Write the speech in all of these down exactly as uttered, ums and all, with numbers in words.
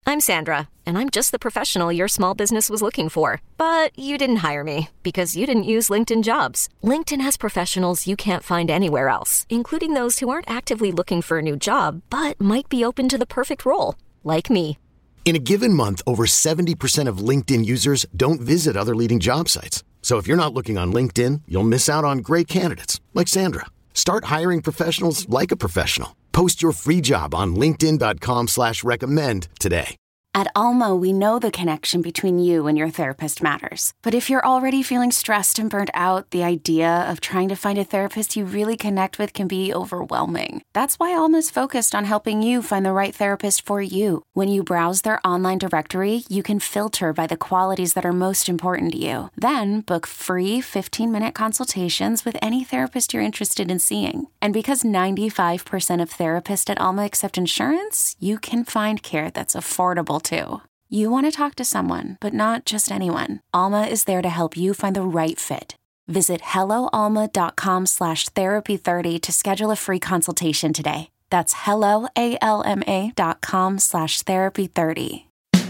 I'm Sandra, and I'm just the professional your small business was looking for. But you didn't hire me because you didn't use LinkedIn Jobs. LinkedIn has professionals you can't find anywhere else, including those who aren't actively looking for a new job, but might be open to the perfect role, like me. In a given month, over seventy percent of LinkedIn users don't visit other leading job sites. So if you're not looking on LinkedIn, you'll miss out on great candidates like Sandra. Start hiring professionals like a professional. Post your free job on linkedin.com slash recommend today. At Alma, we know the connection between you and your therapist matters. But if you're already feeling stressed and burnt out, the idea of trying to find a therapist you really connect with can be overwhelming. That's why Alma's focused on helping you find the right therapist for you. When you browse their online directory, you can filter by the qualities that are most important to you. Then book free fifteen-minute consultations with any therapist you're interested in seeing. And because ninety-five percent of therapists at Alma accept insurance, you can find care that's affordable too. You want to talk to someone, but not just anyone. Alma is there to help you find the right fit. Visit helloalma.com slash therapy 30 to schedule a free consultation today. That's helloalma.com slash therapy 30.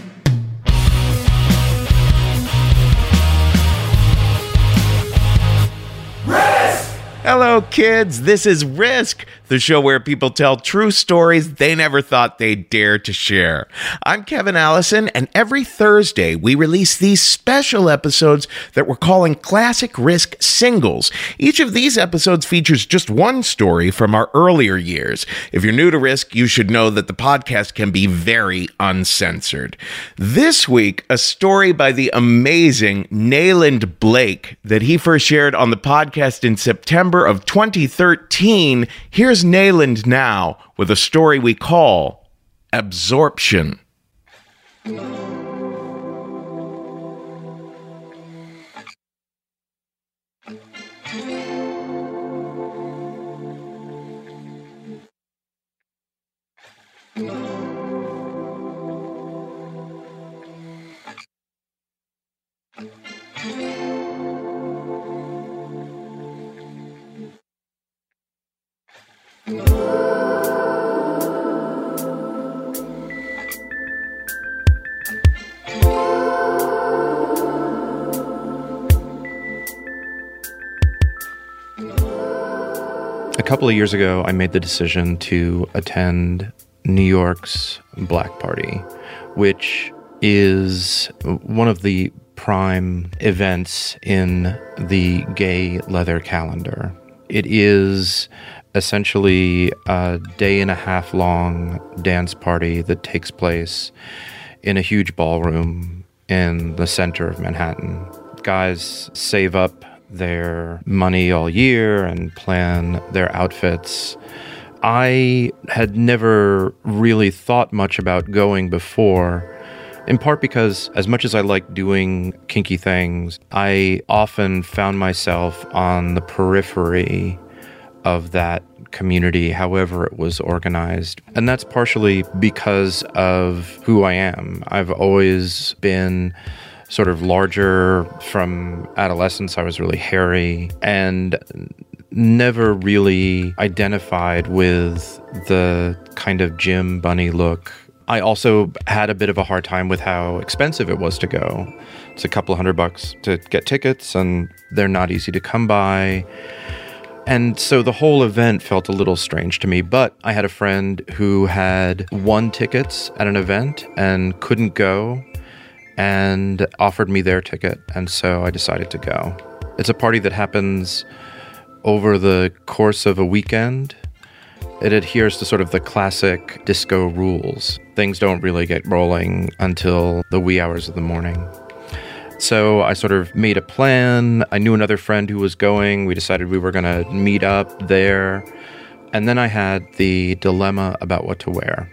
Hello, kids. This is Risk, the show where people tell true stories they never thought they'd dare to share. I'm Kevin Allison, and every Thursday we release these special episodes that we're calling Classic Risk Singles. Each of these episodes features just one story from our earlier years. If you're new to Risk, you should know that the podcast can be very uncensored. This week, a story by the amazing Nayland Blake that he first shared on the podcast in September of twenty thirteen. Here's Nayland now with a story we call Absorption. A couple of years ago, I made the decision to attend New York's Black Party, which is one of the prime events in the gay leather calendar. It is essentially a day and a half long dance party that takes place in a huge ballroom in the center of Manhattan. Guys save up their money all year and plan their outfits. I had never really thought much about going before, in part because as much as I like doing kinky things, I often found myself on the periphery of that community, however it was organized. And that's partially because of who I am. I've always been sort of larger. From adolescence, I was really hairy and never really identified with the kind of gym bunny look. I also had a bit of a hard time with how expensive it was to go. It's a couple hundred bucks to get tickets, and they're not easy to come by. And so the whole event felt a little strange to me, but I had a friend who had won tickets at an event and couldn't go, and offered me their ticket, and so I decided to go. It's a party that happens over the course of a weekend. It adheres to sort of the classic disco rules. Things don't really get rolling until the wee hours of the morning. So I sort of made a plan. I knew another friend who was going. We decided we were going to meet up there. And then I had the dilemma about what to wear.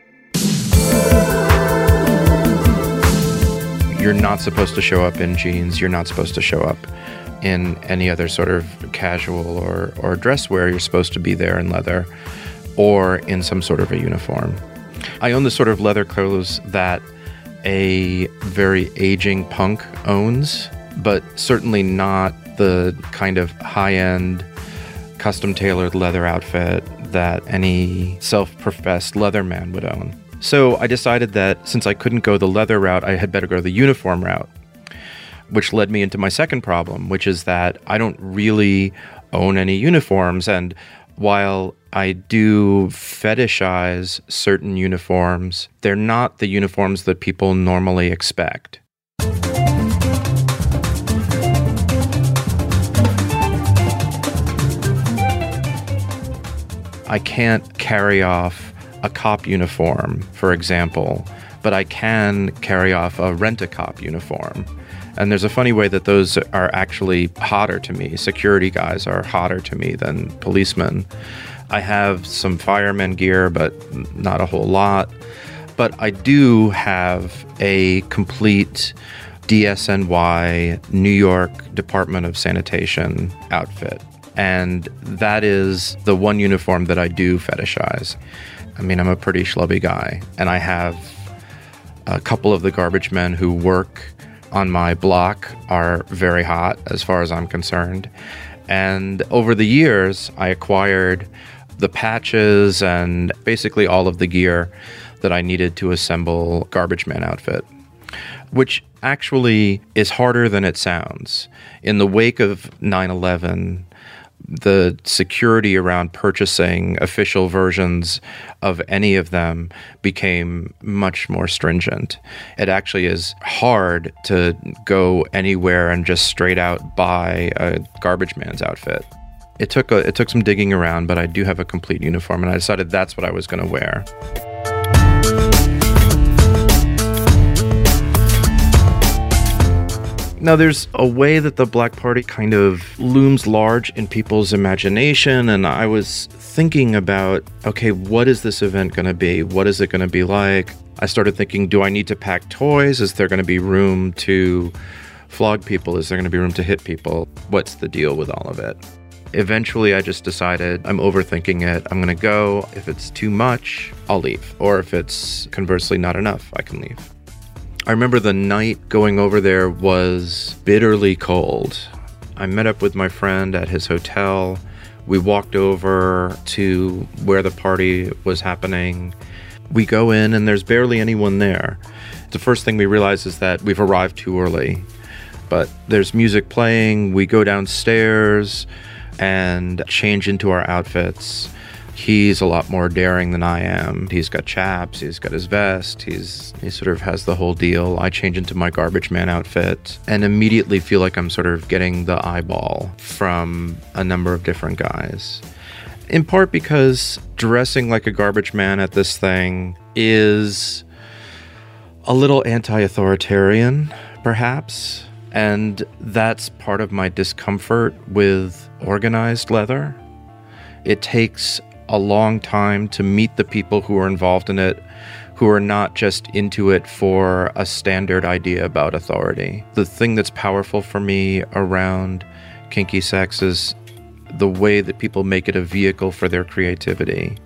You're not supposed to show up in jeans. You're not supposed to show up in any other sort of casual or, or dress wear. You're supposed to be there in leather or in some sort of a uniform. I own the sort of leather clothes that a very aging punk owns, but certainly not the kind of high-end, custom-tailored leather outfit that any self-professed leatherman would own. So I decided that since I couldn't go the leather route, I had better go the uniform route, which led me into my second problem, which is that I don't really own any uniforms. And while I do fetishize certain uniforms, they're not the uniforms that people normally expect. I can't carry off a cop uniform, for example, but I can carry off a rent-a-cop uniform. And there's a funny way that those are actually hotter to me. Security guys are hotter to me than policemen. I have some fireman gear, but not a whole lot. But I do have a complete D S N Y New York Department of Sanitation outfit. And that is the one uniform that I do fetishize. I mean, I'm a pretty schlubby guy, and I have a couple of the garbage men who work on my block are very hot as far as I'm concerned. And over the years, I acquired the patches and basically all of the gear that I needed to assemble Garbage Man outfit, which actually is harder than it sounds. In the wake of nine eleven, the security around purchasing official versions of any of them became much more stringent. It actually is hard to go anywhere and just straight out buy a Garbage Man's outfit. It took a, it took some digging around, but I do have a complete uniform, and I decided that's what I was going to wear. Now, there's a way that the Black Party kind of looms large in people's imagination, and I was thinking about, okay, what is this event going to be? What is it going to be like? I started thinking, do I need to pack toys? Is there going to be room to flog people? Is there going to be room to hit people? What's the deal with all of it? Eventually, I just decided I'm overthinking it. I'm going to go. If it's too much, I'll leave. Or if it's conversely not enough, I can leave. I remember the night going over there was bitterly cold. I met up with my friend at his hotel. We walked over to where the party was happening. We go in and there's barely anyone there. The first thing we realize is that we've arrived too early. But there's music playing. We go downstairs and change into our outfits. He's a lot more daring than I am. He's got chaps, he's got his vest, he's he sort of has the whole deal. I change into my Garbage Man outfit and immediately feel like I'm sort of getting the eyeball from a number of different guys. In part because dressing like a garbage man at this thing is a little anti-authoritarian, perhaps. And that's part of my discomfort with organized leather. It takes a long time to meet the people who are involved in it, who are not just into it for a standard idea about authority. The thing that's powerful for me around kinky sex is the way that people make it a vehicle for their creativity.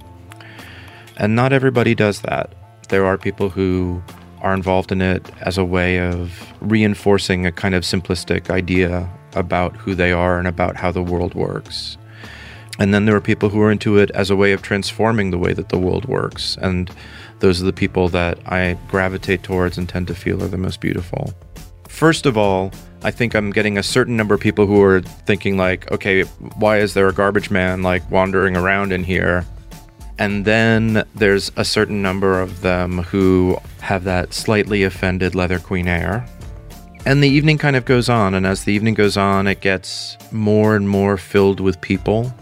And not everybody does that. There are people who are involved in it as a way of reinforcing a kind of simplistic idea about who they are and about how the world works. And then there are people who are into it as a way of transforming the way that the world works. And those are the people that I gravitate towards and tend to feel are the most beautiful. First of all, I think I'm getting a certain number of people who are thinking like, okay, why is there a garbage man like wandering around in here? And then there's a certain number of them who have that slightly offended leather queen air. And the evening kind of goes on. And as the evening goes on, it gets more and more filled with people.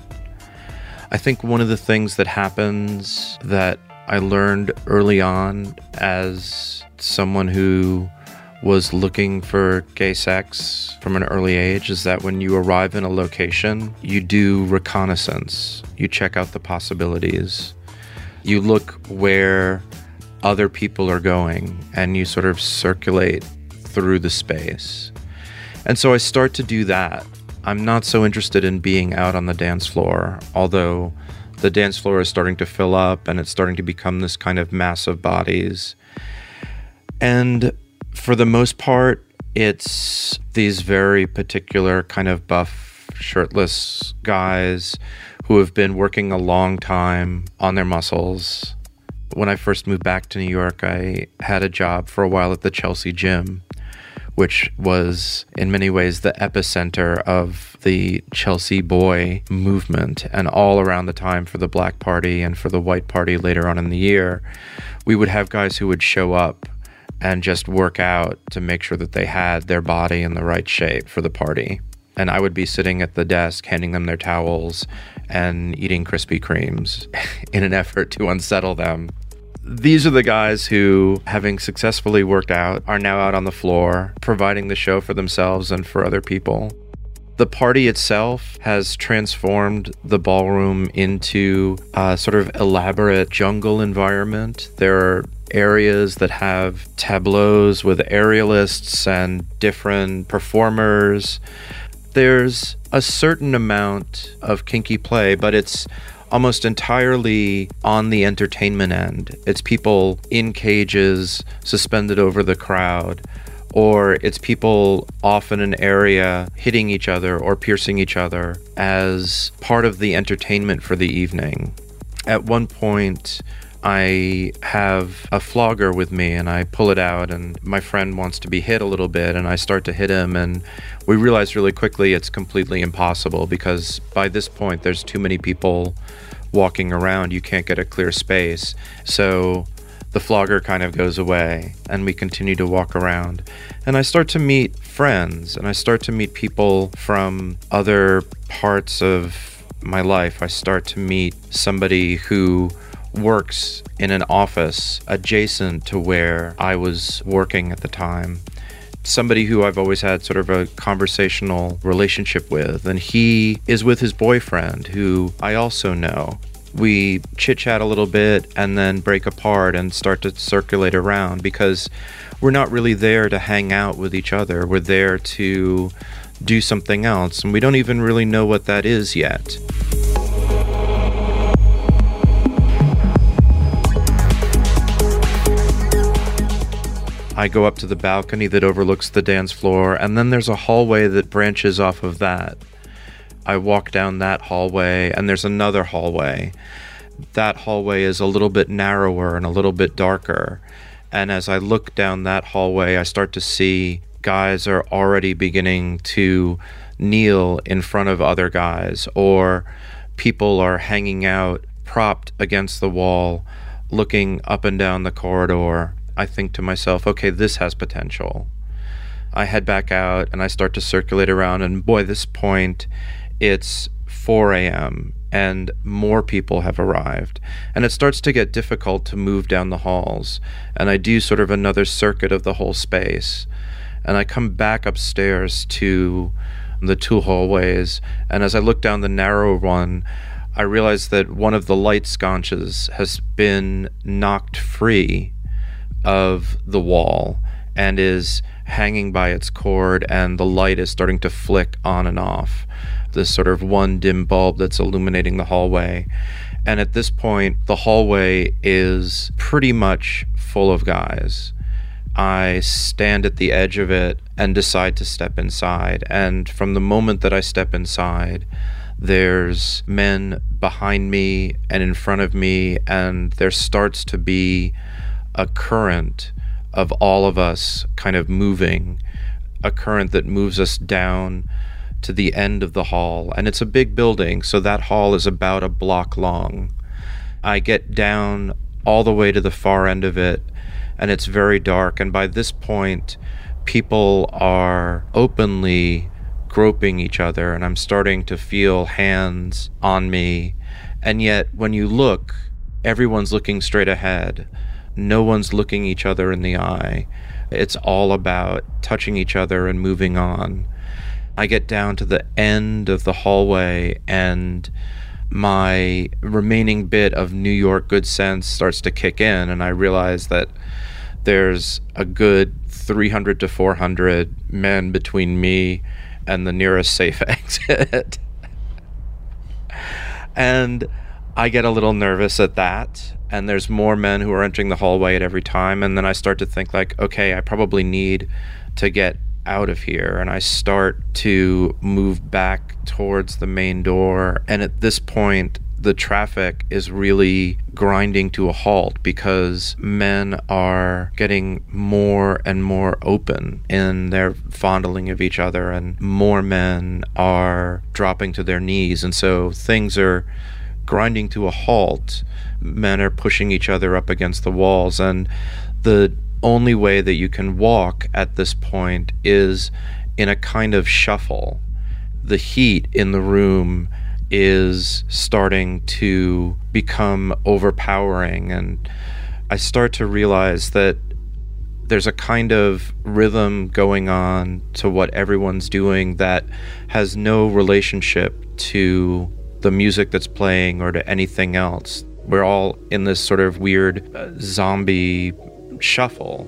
I think one of the things that happens that I learned early on as someone who was looking for gay sex from an early age is that when you arrive in a location, you do reconnaissance. You check out the possibilities. You look where other people are going and you sort of circulate through the space. And so I start to do that. I'm not so interested in being out on the dance floor, although the dance floor is starting to fill up and it's starting to become this kind of mass of bodies. And for the most part, it's these very particular kind of buff, shirtless guys who have been working a long time on their muscles. When I first moved back to New York, I had a job for a while at the Chelsea Gym, which was in many ways the epicenter of the Chelsea boy movement. And all around the time for the Black Party and for the White Party later on in the year, we would have guys who would show up and just work out to make sure that they had their body in the right shape for the party. And I would be sitting at the desk handing them their towels and eating Krispy Kremes in an effort to unsettle them. These are the guys who, having successfully worked out, are now out on the floor, providing the show for themselves and for other people. The party itself has transformed the ballroom into a sort of elaborate jungle environment. There are areas that have tableaus with aerialists and different performers. There's a certain amount of kinky play, but it's almost entirely on the entertainment end. It's people in cages suspended over the crowd, or it's people off in an area hitting each other or piercing each other as part of the entertainment for the evening. At one point, I have a flogger with me and I pull it out and my friend wants to be hit a little bit and I start to hit him, and we realize really quickly it's completely impossible because by this point there's too many people walking around. You can't get a clear space. So the flogger kind of goes away and we continue to walk around. And I start to meet friends and I start to meet people from other parts of my life. I start to meet somebody who works in an office adjacent to where I was working at the time. Somebody who I've always had sort of a conversational relationship with, and he is with his boyfriend, who I also know. We chit-chat a little bit and then break apart and start to circulate around because we're not really there to hang out with each other. We're there to do something else, and we don't even really know what that is yet. I go up to the balcony that overlooks the dance floor, and then there's a hallway that branches off of that. I walk down that hallway, and there's another hallway. That hallway is a little bit narrower and a little bit darker. And as I look down that hallway, I start to see guys are already beginning to kneel in front of other guys, or people are hanging out, propped against the wall, looking up and down the corridor. I think to myself, okay, this has potential. I head back out and I start to circulate around, and boy, this point, it's four a.m. and more people have arrived. And it starts to get difficult to move down the halls. And I do sort of another circuit of the whole space. And I come back upstairs to the two hallways. And as I look down the narrow one, I realize that one of the light sconces has been knocked free of the wall and is hanging by its cord, and the light is starting to flick on and off. This sort of one dim bulb that's illuminating the hallway. And at this point, the hallway is pretty much full of guys. I stand at the edge of it and decide to step inside. And from the moment that I step inside, there's men behind me and in front of me, and there starts to be a current of all of us kind of moving, a current that moves us down to the end of the hall. And it's a big building, so that hall is about a block long. I get down all the way to the far end of it, and it's very dark. And by this point, people are openly groping each other, and I'm starting to feel hands on me. And yet, when you look, everyone's looking straight ahead. No one's looking each other in the eye. It's all about touching each other and moving on. I get down to the end of the hallway, and my remaining bit of New York good sense starts to kick in, and I realize that there's a good three hundred to four hundred men between me and the nearest safe exit. And I get a little nervous at that, and there's more men who are entering the hallway at every time, and then I start to think like, okay, I probably need to get out of here, and I start to move back towards the main door. And at this point, the traffic is really grinding to a halt because men are getting more and more open in their fondling of each other, and more men are dropping to their knees. And so things are grinding to a halt. Men are pushing each other up against the walls, and the only way that you can walk at this point is in a kind of shuffle. The heat in the room is starting to become overpowering, and I start to realize that there's a kind of rhythm going on to what everyone's doing that has no relationship to the music that's playing or to anything else. We're all in this sort of weird uh, zombie shuffle.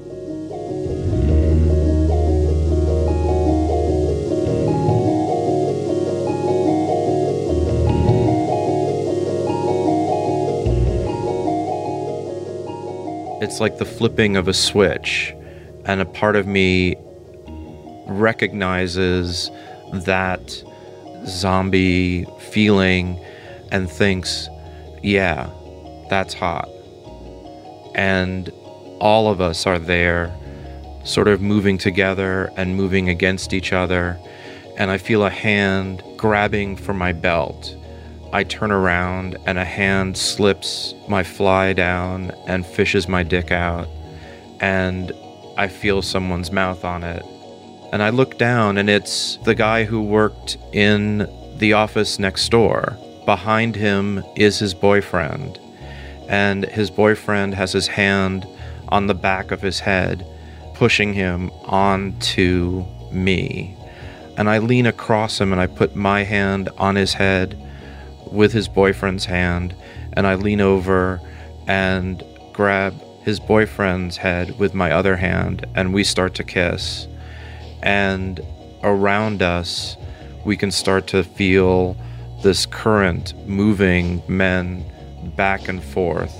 It's like the flipping of a switch, and a part of me recognizes that zombie feeling and thinks, yeah, that's hot. And all of us are there, sort of moving together and moving against each other, and I feel a hand grabbing for my belt. I turn around and a hand slips my fly down and fishes my dick out, and I feel someone's mouth on it. And I look down, and it's the guy who worked in the office next door. Behind him is his boyfriend, and his boyfriend has his hand on the back of his head, pushing him onto me. And I lean across him, and I put my hand on his head with his boyfriend's hand, and I lean over and grab his boyfriend's head with my other hand, and we start to kiss. And around us, we can start to feel this current moving men back and forth.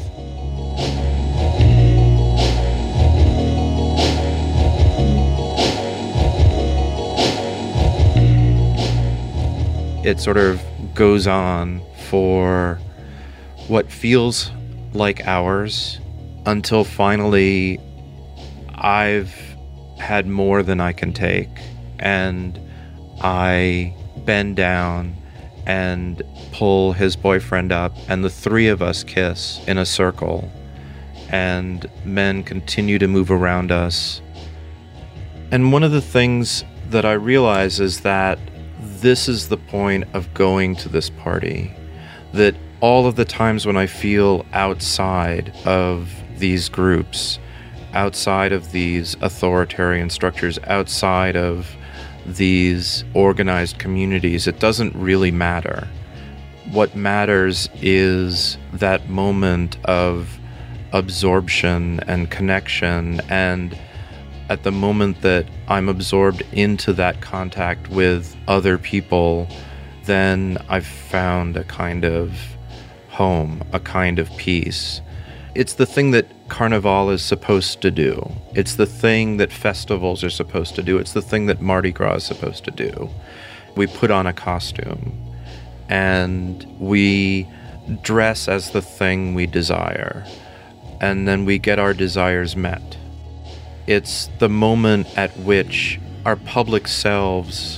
It sort of goes on for what feels like hours until finally I've had more than I can take, and I bend down and pull his boyfriend up, and the three of us kiss in a circle, and men continue to move around us. And one of the things that I realize is that this is the point of going to this party, that all of the times when I feel outside of these groups, outside of these authoritarian structures, outside of these organized communities, it doesn't really matter. What matters is that moment of absorption and connection, and at the moment that I'm absorbed into that contact with other people, then I've found a kind of home, a kind of peace. It's the thing that Carnival is supposed to do. It's the thing that festivals are supposed to do. It's the thing that Mardi Gras is supposed to do. We put on a costume, and we dress as the thing we desire, and then we get our desires met. It's the moment at which our public selves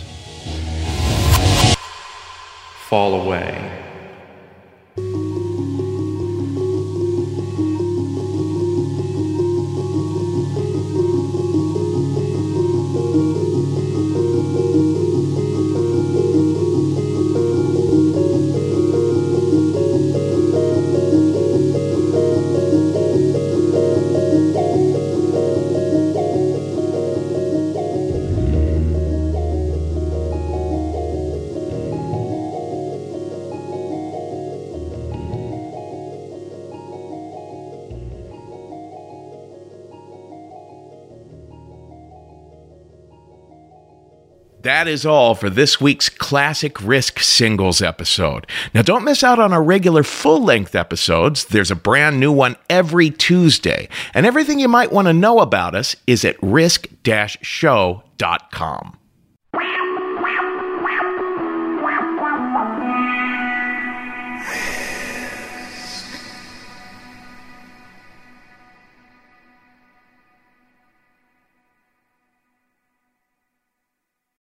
fall away. That is all for this week's Classic Risk Singles episode. Now, don't miss out on our regular full-length episodes. There's a brand new one every Tuesday. And everything you might want to know about us is at risk dash show dot com.